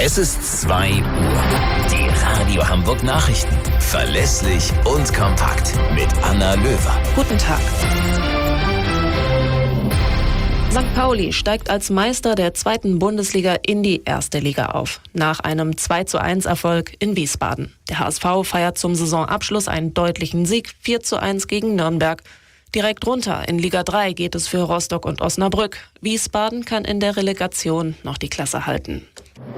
Es ist 2 Uhr. Die Radio Hamburg Nachrichten. Verlässlich und kompakt. Mit Anna Löwer. Guten Tag. St. Pauli steigt als Meister der 2. Bundesliga in die 1. Liga auf. Nach einem 2:1-Erfolg in Wiesbaden. Der HSV feiert zum Saisonabschluss einen deutlichen Sieg, 4:1 gegen Nürnberg. Direkt runter in Liga 3 geht es für Rostock und Osnabrück. Wiesbaden kann in der Relegation noch die Klasse halten.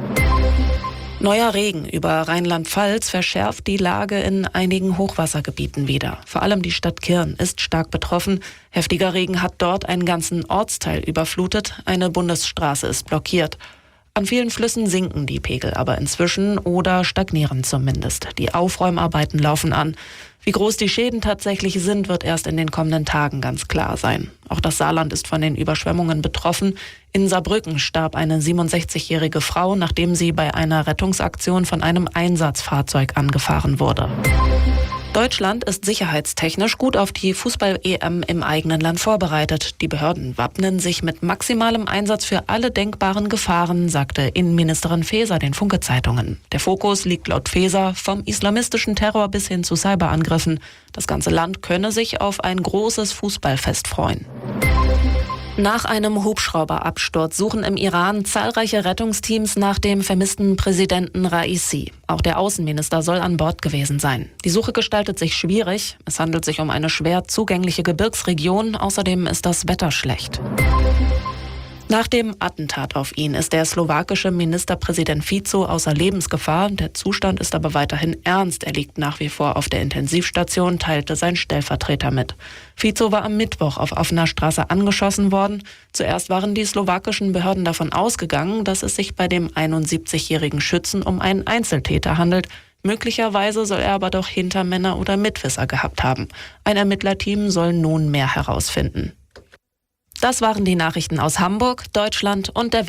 Neuer Regen über Rheinland-Pfalz verschärft die Lage in einigen Hochwassergebieten wieder. Vor allem die Stadt Kirn ist stark betroffen. Heftiger Regen hat dort einen ganzen Ortsteil überflutet. Eine Bundesstraße ist blockiert. An vielen Flüssen sinken die Pegel aber inzwischen oder stagnieren zumindest. Die Aufräumarbeiten laufen an. Wie groß die Schäden tatsächlich sind, wird erst in den kommenden Tagen ganz klar sein. Auch das Saarland ist von den Überschwemmungen betroffen. In Saarbrücken starb eine 67-jährige Frau, nachdem sie bei einer Rettungsaktion von einem Einsatzfahrzeug angefahren wurde. Deutschland ist sicherheitstechnisch gut auf die Fußball-EM im eigenen Land vorbereitet. Die Behörden wappnen sich mit maximalem Einsatz für alle denkbaren Gefahren, sagte Innenministerin Faeser den Funke-Zeitungen. Der Fokus liegt laut Faeser vom islamistischen Terror bis hin zu Cyberangriffen. Das ganze Land könne sich auf ein großes Fußballfest freuen. Nach einem Hubschrauberabsturz suchen im Iran zahlreiche Rettungsteams nach dem vermissten Präsidenten Raisi. Auch der Außenminister soll an Bord gewesen sein. Die Suche gestaltet sich schwierig. Es handelt sich um eine schwer zugängliche Gebirgsregion. Außerdem ist das Wetter schlecht. Nach dem Attentat auf ihn ist der slowakische Ministerpräsident Fico außer Lebensgefahr. Der Zustand ist aber weiterhin ernst. Er liegt nach wie vor auf der Intensivstation, teilte sein Stellvertreter mit. Fico war am Mittwoch auf offener Straße angeschossen worden. Zuerst waren die slowakischen Behörden davon ausgegangen, dass es sich bei dem 71-jährigen Schützen um einen Einzeltäter handelt. Möglicherweise soll er aber doch Hintermänner oder Mitwisser gehabt haben. Ein Ermittlerteam soll nun mehr herausfinden. Das waren die Nachrichten aus Hamburg, Deutschland und der Welt.